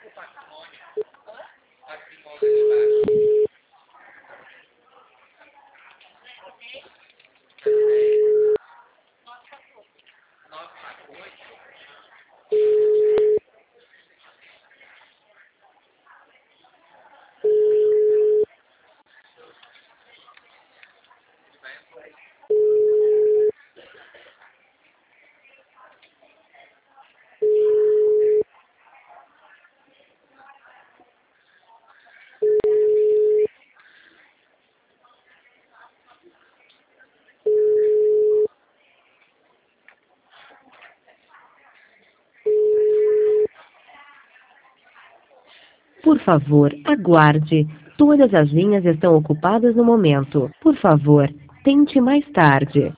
Por favor, aguarde. Todas as linhas estão ocupadas no momento. Por favor, tente mais tarde.